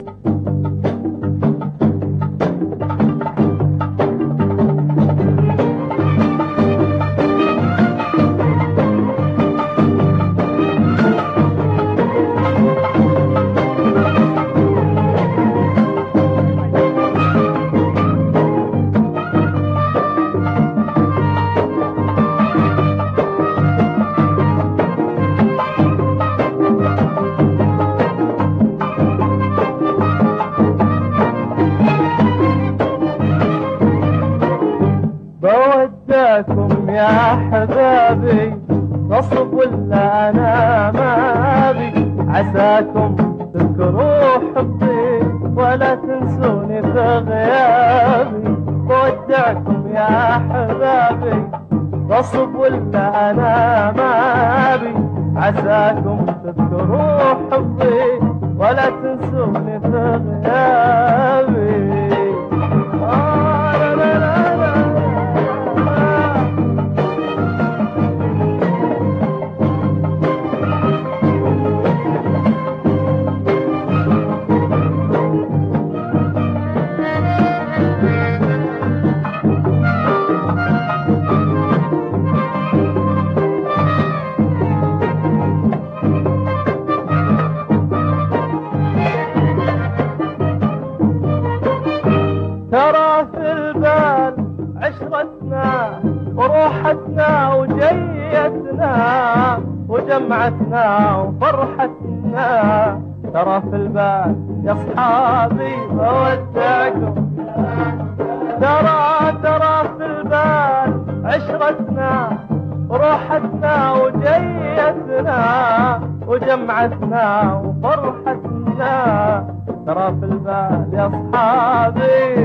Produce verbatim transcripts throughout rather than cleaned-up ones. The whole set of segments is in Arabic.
بوداكم يا احبابي نصب ولا انا ما بي، عساكم تذكروا حبي ولا تنسوني في غيابي. بودعكم يا احبابي نصب ولا انا ما بي، عساكم تذكروا حبي ولا تنسوني في غيابي. آه لا لا لا لا ترى في البال عشرتنا وروحتنا وجيتنا وجمعتنا وفرحتنا. ترى في البال يا اصحابي بودعكم، ترى ترى في البال عشرتنا وروحتنا وجيتنا وجمعتنا وفرحتنا. ترى في البال يا اصحابي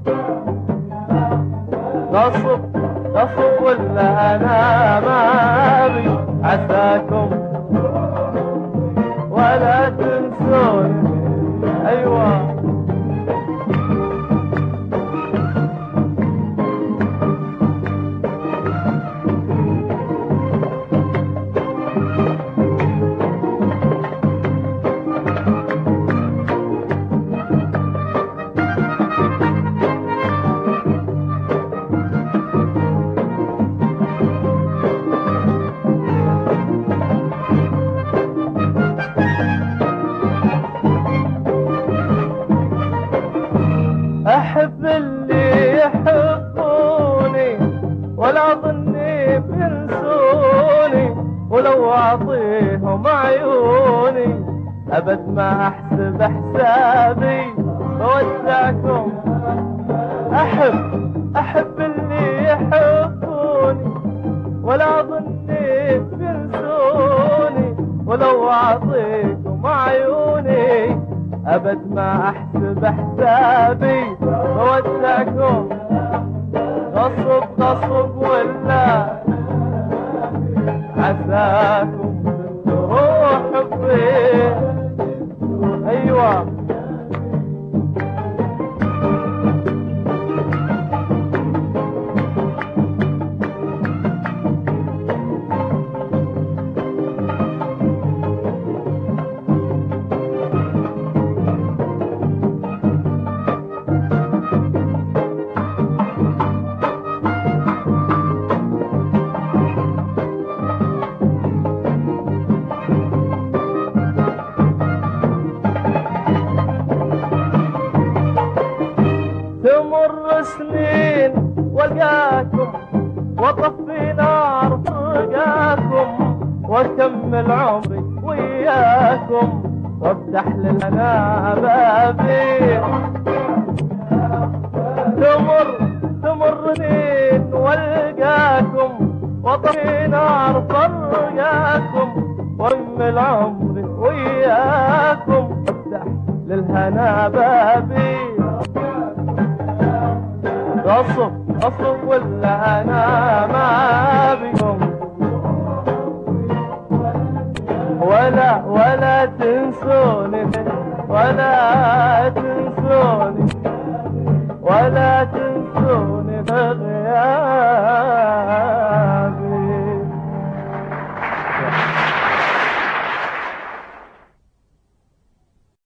غصب غصب ولا انا ما بي، عساكم ولا تنسوني. ايوه أحب اللي يحبوني ولا ظني بينسوني، ولو أعطيهم عيوني أبد ما أحسب حسابي. بودعكم أحب أحب اللي يحبوني ولا ظني بينسوني، ولو أعطيكم عيوني أبد ما أحسب حسابي. بودعكم غصب غصب ولا عساكم تروح حبي. أيوة تمر سنين والقاكم وطفي نار فرقاكم، واكمل عمري وياكم وافتح لنا بابي. تمر تمر سنين والقاكم وطفي نار فرقاكم، واكمل عمري وياكم وافتح للهنا بابي. غصب غصب ولا انا ما بكم ولا ولا تنسون